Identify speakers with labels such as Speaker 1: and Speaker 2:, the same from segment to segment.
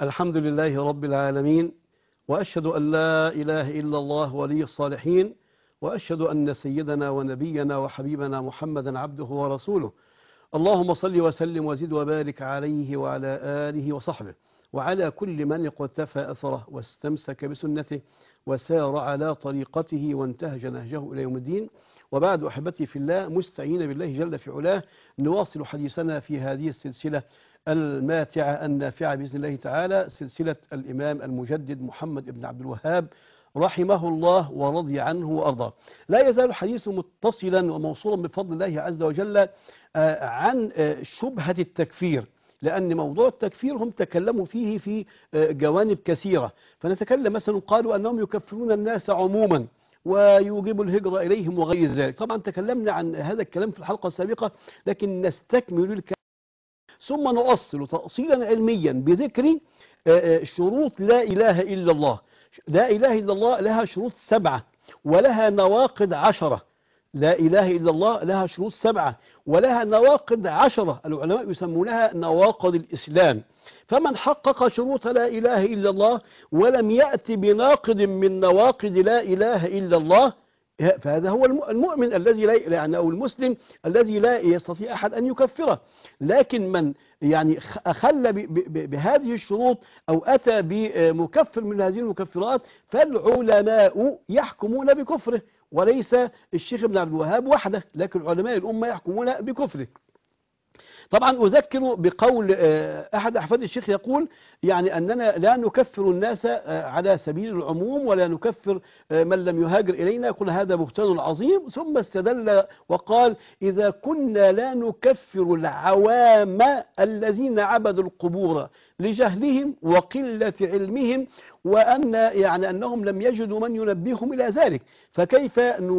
Speaker 1: الحمد لله رب العالمين، وأشهد أن لا إله إلا الله ولي الصالحين، وأشهد أن سيدنا ونبينا وحبيبنا محمدا عبده ورسوله. اللهم صل وسلم وزد وبارك عليه وعلى آله وصحبه وعلى كل من اقتفى أثره واستمسك بسنته وسار على طريقته وانتهج نهجه إلى يوم الدين. وبعد، أحبتي في الله، مستعين بالله جل في علاه، نواصل حديثنا في هذه السلسلة الماتعة النافعة بإذن الله تعالى، سلسلة الإمام المجدد محمد بن عبد الوهاب رحمه الله ورضي عنه وأرضاه. لا يزال الحديث متصلا وموصولا بفضل الله عز وجل عن شبهة التكفير، لأن موضوع التكفير هم تكلموا فيه في جوانب كثيرة. فنتكلم مثلا، قالوا أنهم يكفرون الناس عموما ويوجب الهجرة إليهم وغير ذلك. طبعا تكلمنا عن هذا الكلام في الحلقة السابقة، لكن نستكمل الكلام ثم نؤصل تأصيلا علميا بذكر شروط لا إله إلا الله. لا إله إلا الله لها شروط 7 ولها نواقض 10. لا إله إلا الله لها شروط 7 ولها نواقض 10. العلماء يسمونها نواقض الإسلام. فمن حقق شروط لا إله إلا الله ولم يأتي بناقض من نواقض لا إله إلا الله، فهذا هو المؤمن الذي لا يعني أو المسلم الذي لا يستطيع أحد أن يكفره. لكن من يعني أخل بهذه الشروط أو أتى بمكفر من هذه المكفرات فالعلماء يحكمون بكفره، وليس الشيخ ابن عبد الوهاب وحده، لكن علماء الأمة يحكمون بكفره. طبعا أذكر بقول أحد أحفاد الشيخ يقول يعني أننا لا نكفر الناس على سبيل العموم ولا نكفر من لم يهاجر إلينا، يقول هذا بهتان عظيم. ثم استدل وقال إذا كنا لا نكفر العوام الذين عبدوا القبور لجهلهم وقلة علمهم وأن يعني أنهم لم يجدوا من ينبههم إلى ذلك، فكيف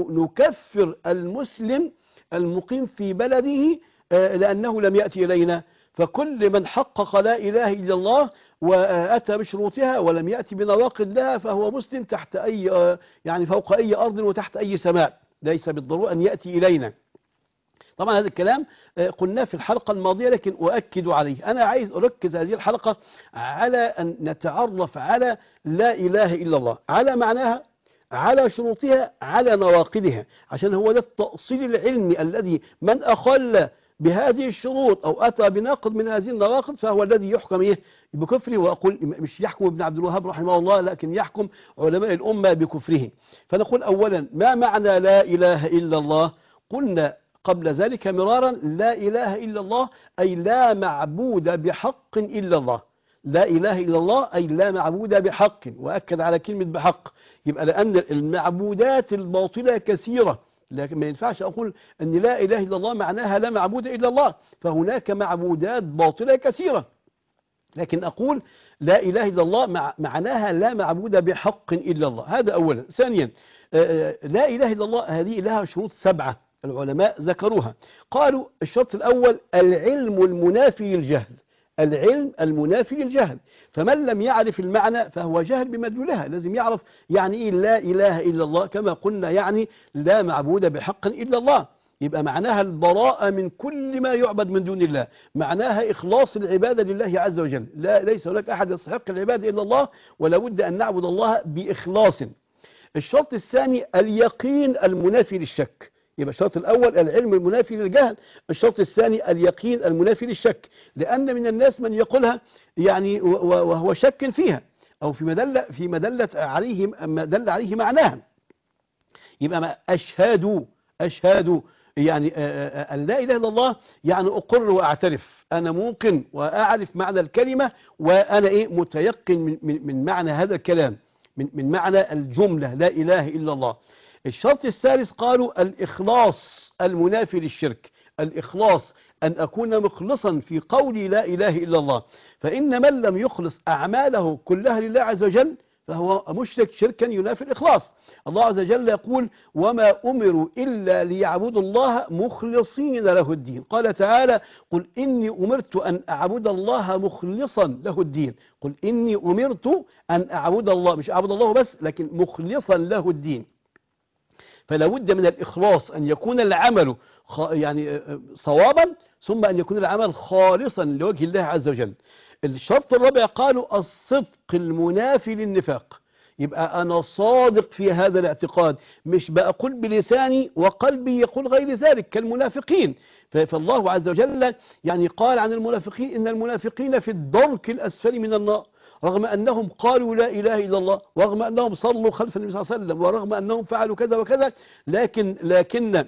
Speaker 1: نكفر المسلم المقيم في بلده لأنه لم يأتي إلينا؟ فكل من حقق لا إله إلا الله وأتى بشروطها ولم يأتي بنواقض لها فهو مسلم تحت أي يعني فوق أي أرض وتحت أي سماء، ليس بالضرورة أن يأتي إلينا. طبعا هذا الكلام قلناه في الحلقة الماضية، لكن أؤكد عليه. أنا عايز أركز هذه الحلقة على أن نتعرف على لا إله إلا الله، على معناها، على شروطها، على نواقضها، عشان هو ده التأصيل العلمي الذي من أخل بهذه الشروط أو أتى بناقض من هذه النواقض فهو الذي يحكم بكفره. وأقول مش يحكم ابن عبد الوهاب رحمه الله، لكن يحكم علماء الأمة بكفره. فنقول أولا، ما معنى لا إله إلا الله؟ قلنا قبل ذلك مرارا لا إله إلا الله أي لا معبود بحق إلا الله. لا إله إلا الله أي لا معبود بحق، وأكد على كلمة بحق. يبقى لأن المعبودات الباطلة كثيرة، لكن ما ينفعش أقول أن لا إله إلا الله معناها لا معبود إلا الله، فهناك معبودات باطلة كثيرة. لكن أقول لا إله إلا الله معناها لا معبود بحق إلا الله. هذا أولا. ثانيا، لا إله إلا الله هذه لها شروط 7 العلماء ذكروها. قالوا الشرط الأول العلم المنافي للجهل. العلم المنافي للجهل، فمن لم يعرف المعنى فهو جاهل بمدلولها. لازم يعرف يعني إيه لا إله إلا الله، كما قلنا يعني لا معبود بحق إلا الله. يبقى معناها البراءة من كل ما يعبد من دون الله، معناها إخلاص العبادة لله عز وجل. ليس هناك أحد يستحق العبادة إلا الله، ولا بد أن نعبد الله بإخلاص. الشرط الثاني اليقين المنافي للشك. يبقى الشرط الأول العلم المنافي للجهل، الشرط الثاني اليقين المنافي للشك، لأن من الناس من يقولها يعني وهو شك فيها أو في مدلة عليه معناها. يبقى أشهد يعني أن لا إله إلا الله يعني أقر وأعترف، أنا ممكن وأعرف معنى الكلمة وأنا متيقن من معنى هذا الكلام، من معنى الجملة لا إله إلا الله. الشرط الثالث قالوا الإخلاص المنافي للشرك. الإخلاص أن أكون مخلصا في قولي لا إله إلا الله، فإن من لم يخلص أعماله كلها لله عز وجل فهو مشرك شركا ينافي الإخلاص. الله عز وجل يقول وما أمروا إلا ليعبدوا الله مخلصين له الدين. قال تعالى قل إني أمرت أن أعبد الله مخلصا له الدين. قل إني أمرت أن أعبد الله، مش أعبد الله بس، لكن مخلصا له الدين. فلا بد من الإخلاص، أن يكون العمل يعني صوابا، ثم أن يكون العمل خالصا لوجه الله عز وجل. الشرط الرابع قالوا الصدق المنافي للنفاق. يبقى أنا صادق في هذا الاعتقاد، مش بقول بلساني وقلبي يقول غير ذلك كالمنافقين. فالله عز وجل يعني قال عن المنافقين إن المنافقين في الدرك الأسفل من النار، رغم أنهم قالوا لا إله إلا الله، ورغم أنهم صلوا خلف النبي صلى الله عليه وسلم، ورغم أنهم فعلوا كذا وكذا، لكن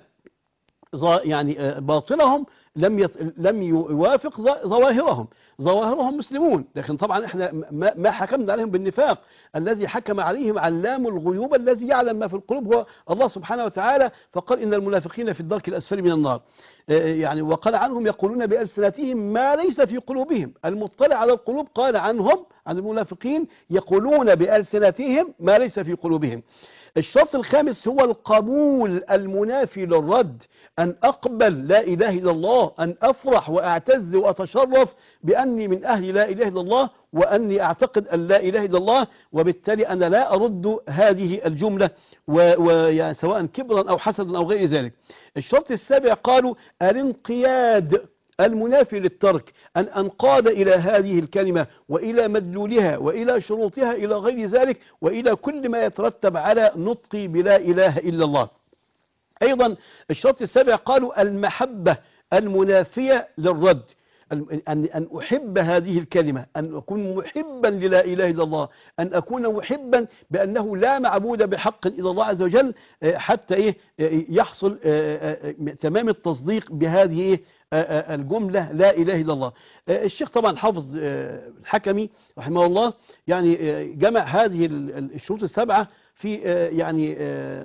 Speaker 1: يعني باطنهم لم يوافق ظواهرهم مسلمون، لكن طبعا احنا ما حكمنا عليهم بالنفاق. الذي حكم عليهم علام الغيوب الذي يعلم ما في القلوب هو الله سبحانه وتعالى، فقال إن المنافقين في الدرك الأسفل من النار. يعني وقال عنهم يقولون بألسنتهم ما ليس في قلوبهم. المطلع على القلوب قال عنهم عن المنافقين يقولون بألسنتهم ما ليس في قلوبهم. الشرط الخامس هو القبول المنافي للرد، أن أقبل لا إله إلا الله، أن أفرح وأعتز وأتشرف بأني من أهل لا إله إلا الله، وأني أعتقد أن لا إله إلا الله، وبالتالي أنا لا أرد هذه الجملة ويعني سواء كبرا أو حسدا أو غير ذلك. الشرط السابع قالوا الانقياد المنافي للترك، أن أنقاد إلى هذه الكلمة وإلى مدلولها وإلى شروطها إلى غير ذلك، وإلى كل ما يترتب على نطقي بلا إله إلا الله. أيضا الشرط السابع قالوا المحبة المنافية للرد، أن أحب هذه الكلمة، أن أكون محبا للا إله إلا الله، أن أكون محبا بأنه لا معبود بحق إلا الله عز وجل، حتى يحصل تمام التصديق بهذه الجملة لا إله إلا الله. الشيخ طبعا حافظ الحكمي رحمه الله يعني جمع هذه الشروط السبعة في يعني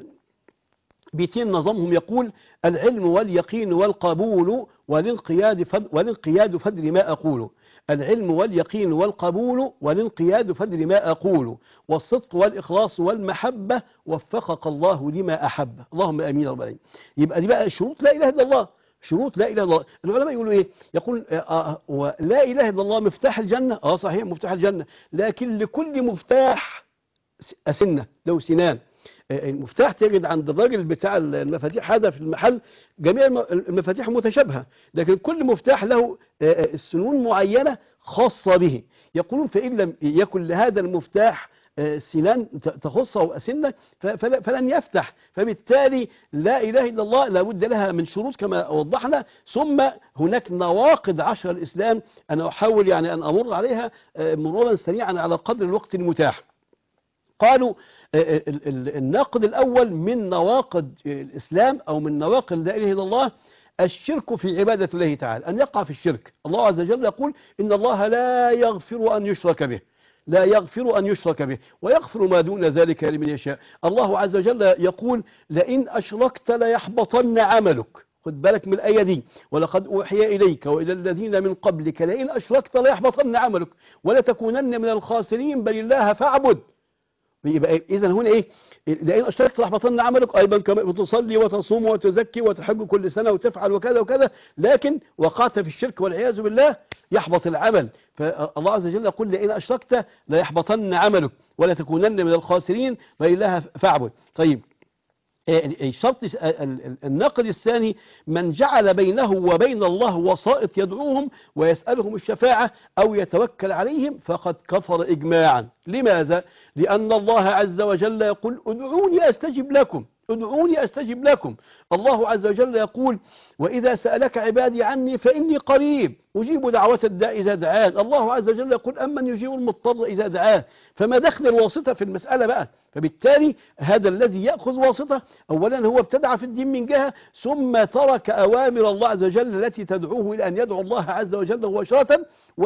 Speaker 1: بيتين نظمهم، يقول العلم واليقين والقبول والانقياد فدر ما أقول. العلم واليقين والقبول والانقياد فدر ما أقول، والصدق والإخلاص والمحبة وفقك الله لما أحب. اللهم آمين رب العالمين. يبقى دي بقى شروط لا إله إلا الله، شروط لا إله إلا الله. العلماء يقولوا إيه؟ يقول لا إله إلا الله مفتاح الجنة. صحيح مفتاح الجنة، لكن لكل مفتاح أسنة له سنان. المفتاح تجد عند الراجل بتاع المفاتيح هذا في المحل جميع المفاتيح متشابهة، لكن كل مفتاح له سنون معينة خاصة به. يقولون فإن لم يكن لهذا المفتاح سنان تخصه أو أسنة فلن يفتح. فبالتالي لا إله إلا الله لابد لها من شروط كما وضحنا، ثم هناك نواقض عشر الإسلام أنا أحاول يعني أن أمر عليها مرورا سريعا على قدر الوقت المتاح. قالوا الناقض الأول من نواقض الإسلام أو من نواقض لا إله إلا الله الشرك في عبادة الله تعالى، أن يقع في الشرك. الله عز وجل يقول إن الله لا يغفر أن يشرك به، لا يغفر أن يشرك به ويغفر ما دون ذلك لمن يشاء. الله عز وجل يقول لئن أشركت ليحبطن عملك. خد بالك من الآية دي، ولقد أوحي إليك وإلى الذين من قبلك لئن أشركت ليحبطن عملك ولتكونن من الخاسرين بل الله فاعبد. يبقى إذا هنا إيه؟ لئن أشركت ليحبطن عملك، أيضا كما بتصلي وتصوم وتزكي وتحج كل سنة وتفعل وكذا وكذا، لكن وقعت في الشرك والعياذ بالله يحبط العمل. فالله عز وجل يقول لئن أشركت ليحبطن عملك ولا تكونن من الخاسرين فإله فاعبد. طيب الشرط النقد الثاني من جعل بينه وبين الله وسائط يدعوهم ويسألهم الشفاعة أو يتوكل عليهم فقد كفر إجماعا. لماذا؟ لأن الله عز وجل يقول ادعوني أستجب لكم، ادعوني أستجب لكم. الله عز وجل يقول وإذا سألك عبادي عني فإني قريب أجيب دعوة الداء إذا دعان. الله عز وجل يقول أمن يجيب المضطر إذا دعاه. فما دخل الواسطة في المسألة بقى؟ فبالتالي هذا الذي يأخذ واسطة أولا هو ابتدع في الدين من جهة، ثم ترك أوامر الله عز وجل التي تدعوه إلى أن يدعو الله عز وجل مباشرة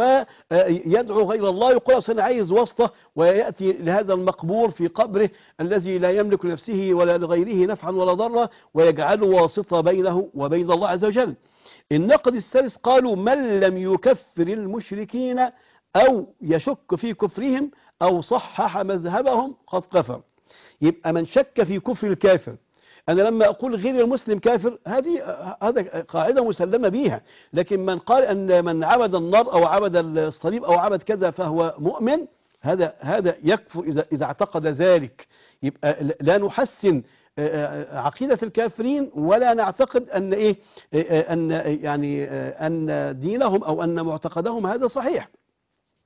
Speaker 1: ويدعو غير الله. يقول أصلا عايز واسطة ويأتي لهذا المقبور في قبره الذي لا يملك لنفسه ولا لغيره نفعا ولا ضرا ويجعله واسطة بينه وبين الله عز وجل. النقد الثالث قالوا من لم يكفر المشركين أو يشك في كفرهم أو صحح مذهبهم قد كفر. يبقى من شك في كفر الكافر، أنا لما أقول غير المسلم كافر هذا قاعدة مسلمة بيها، لكن من قال أن من عبد النار أو عبد الصليب أو عبد كذا فهو مؤمن، هذا يكفر إذا اعتقد ذلك. يبقى لا نحسن عقيدة الكافرين ولا نعتقد أن دينهم أو أن معتقدهم هذا صحيح.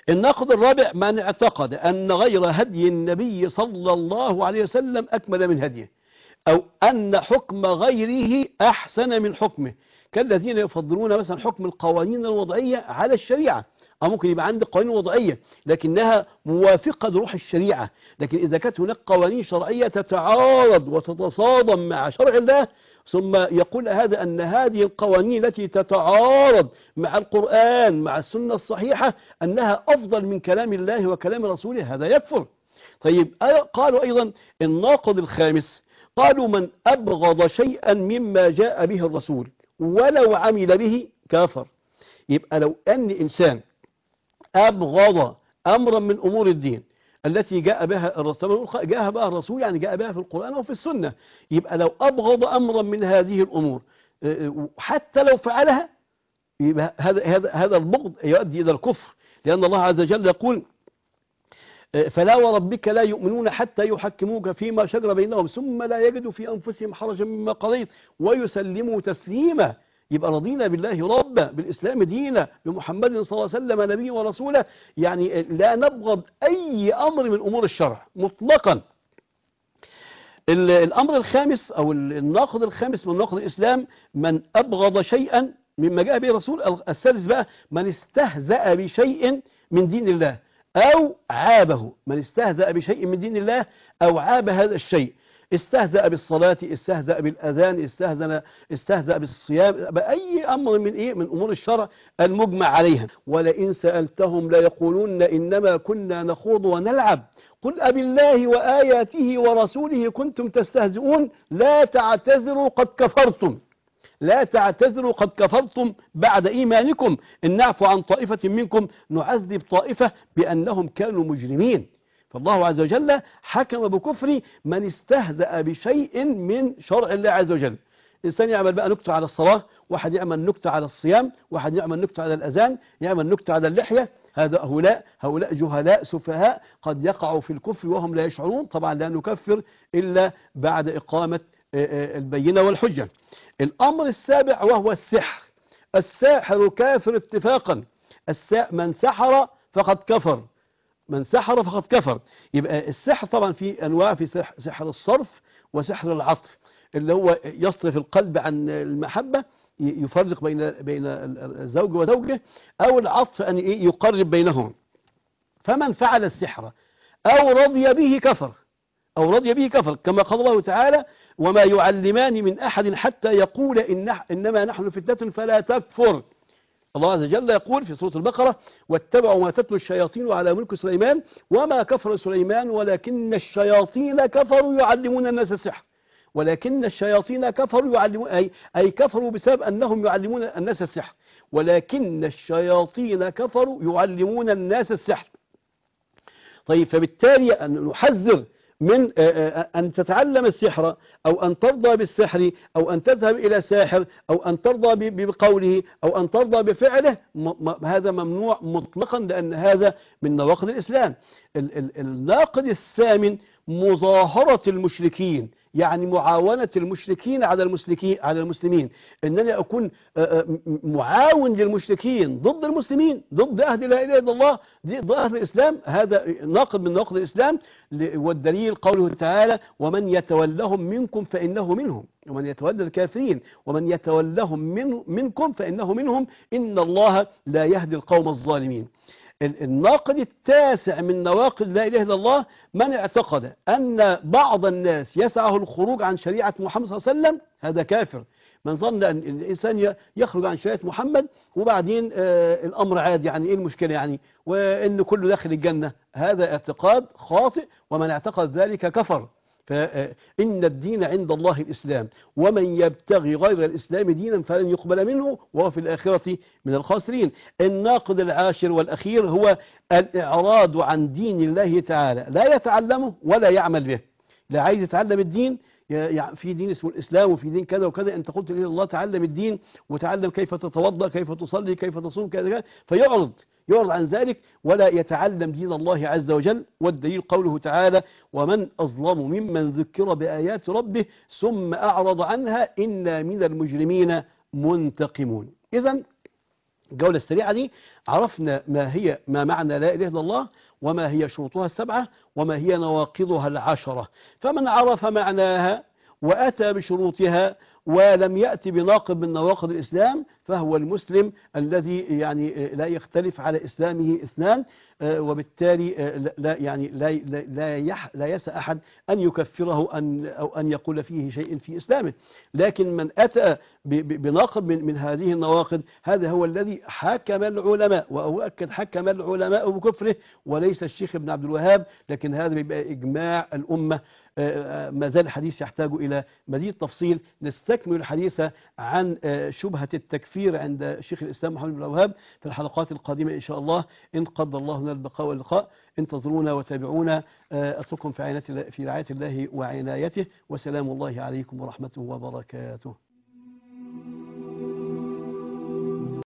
Speaker 1: الناقض الرابع: من اعتقد أن غير هدي النبي صلى الله عليه وسلم أكمل من هديه، أو أن حكم غيره أحسن من حكمه، كالذين يفضلون مثلا حكم القوانين الوضعية على الشريعة. أو ممكن يبقى عندك قوانين وضعية لكنها موافقة لروح الشريعة، لكن إذا كانت هناك قوانين شرعية تتعارض وتتصادم مع شرع الله، ثم يقول هذا أن هذه القوانين التي تتعارض مع القرآن مع السنة الصحيحة أنها أفضل من كلام الله وكلام رسوله، هذا يكفر. طيب قالوا أيضا الناقض الخامس: قالوا من أبغض شيئا مما جاء به الرسول ولو عمل به كافر. يبقى لو أن إنسان أبغض أمرا من أمور الدين التي جاء بها الرسول، جاء بها الرسول يعني جاء بها في القرآن أو في السنة، يبقى لو أبغض أمرا من هذه الأمور حتى لو فعلها، يبقى هذا البغض يؤدي إلى الكفر، لأن الله عز وجل يقول: فلا وربك لا يؤمنون حتى يحكموك فيما شجر بينهم ثم لا يجدوا في أنفسهم حرجا مما قضيت ويسلموا تسليما. يبقى رضينا بالله ربا، بالإسلام دينا، بمحمد صلى الله عليه وسلم نبي ورسوله، يعني لا نبغض أي أمر من أمور الشرع مطلقا. الأمر الخامس أو الناقض الخامس من ناقض الإسلام: من أبغض شيئا مما جاء به الرسول. الثالث بقى: من استهزأ بشيء من دين الله أو عابه. من استهزأ بشيء من دين الله أو عاب هذا الشيء، استهزأ بالصلاة، استهزأ بالأذان، استهزأ بالصيام، بأي أمر من أمور الشرع المجمع عليها. ولئن سألتهم ليقولون إنما كنا نخوض ونلعب قل أبالله وآياته ورسوله كنتم تستهزئون لا تعتذروا قد كفرتم. لا تعتذروا قد كفرتم بعد إيمانكم إن نعفو عن طائفة منكم نعذب طائفة بأنهم كانوا مجرمين. فالله عز وجل حكم بكفر من استهزأ بشيء من شرع الله عز وجل. إنسان يعمل بقى نكتة على الصلاة، واحد يعمل نكتة على الصيام، واحد يعمل نكتة على الأذان، يعمل نكتة على اللحية، هؤلاء جهلاء سفهاء قد يقعوا في الكفر وهم لا يشعرون. طبعا لا نكفر إلا بعد إقامة البينة والحجة. الأمر السابع وهو السحر. الساحر كافر اتفاقا. من سحر فقد كفر. من سحر فقد كفر. يبقى السحر طبعا في أنواع: في سحر الصرف وسحر العطف، اللي هو يصرف القلب عن المحبة، يفرق بين الزوج وزوجه، أو العطف أن يقرب بينهم. فمن فعل السحر أو رضي به كفر. كما قال الله تعالى: وما يعلمان من أحد حتى يقول إنما نحن فتنة فلا تكفر. الله عز وجل يقول في سورة البقرة: واتبعوا ما تتلو الشياطين على ملك سليمان وما كفر سليمان ولكن الشياطين كفروا يعلمون الناس السحر. ولكن الشياطين كفروا يعلمون أي كفروا بسبب أنهم يعلمون الناس السحر. ولكن الشياطين كفروا يعلمون الناس السحر. طيب، فبالتالي أن نحذر من أن تتعلم السحر أو أن ترضى بالسحر أو أن تذهب إلى ساحر أو أن ترضى بقوله أو أن ترضى بفعله. هذا ممنوع مطلقا، لأن هذا من نواقض الإسلام. الناقض الثامن: مظاهرة المشركين، يعني معاونة المشركين على المسلمين. أنني أكون معاون للمشركين ضد المسلمين، ضد أهل لا إله إلا الله، ضد أهل الإسلام. هذا ناقض من نواقض الإسلام. والدليل قوله تعالى: ومن يتولهم منكم فإنه منهم. ومن يتولى الكافرين ومن يتولهم منكم فإنه منهم إن الله لا يهدي القوم الظالمين. الناقض التاسع من نواقض لا إله إلا الله: من اعتقد أن بعض الناس يسعه الخروج عن شريعة محمد صلى الله عليه وسلم، هذا كافر. من ظن أن الإنسان يخرج عن شريعة محمد وبعدين الأمر عادي، يعني إيه المشكلة يعني، وإن كله داخل الجنة، هذا اعتقاد خاطئ، ومن اعتقد ذلك كفر. فإن الدين عند الله الإسلام ومن يبتغي غير الإسلام دينا فلن يقبل منه وهو في الآخرة من الخاسرين. الناقض العاشر والأخير هو الإعراض عن دين الله تعالى، لا يتعلمه ولا يعمل به. لا عايز يتعلم الدين، يعني في دين اسمه الإسلام وفي دين كذا وكذا، أنت قلت إلى الله تعلم الدين وتعلم كيف تتوضأ، كيف تصلي، كيف تصوم، كذا، فيعرض عن ذلك ولا يتعلم دين الله عز وجل. والدليل قوله تعالى: ومن أظلم ممن ذكر بآيات ربه ثم أعرض عنها إنا من المجرمين منتقمون. إذن الجولة السريعة دي عرفنا ما معنى لا إله إلا الله، وما هي شروطها السبعة، وما هي نواقضها العشرة. فمن عرف معناها وأتى بشروطها ولم يأتي بناقض من نواقض الإسلام فهو المسلم الذي يعني لا يختلف على إسلامه اثنان. وبالتالي لا يعني لا يسأ أحد أن يكفره أو أن يقول فيه شيء في إسلامه. لكن من أتى بناقض من هذه النواقض هذا هو الذي حكم العلماء، وأؤكد حكم العلماء بكفره وليس الشيخ ابن عبد الوهاب، لكن هذا بيبقى إجماع الأمة. ما زال الحديث يحتاج إلى مزيد تفصيل. نستكمل الحديث عن شبهة التكفير عند شيخ الإسلام محمد بن الوهاب في الحلقات القادمة إن شاء الله، إن قدر الله لنا البقاء واللقاء. انتظرونا وتابعونا. أترككم في رعاية الله وعنايته، وسلام الله عليكم ورحمته وبركاته.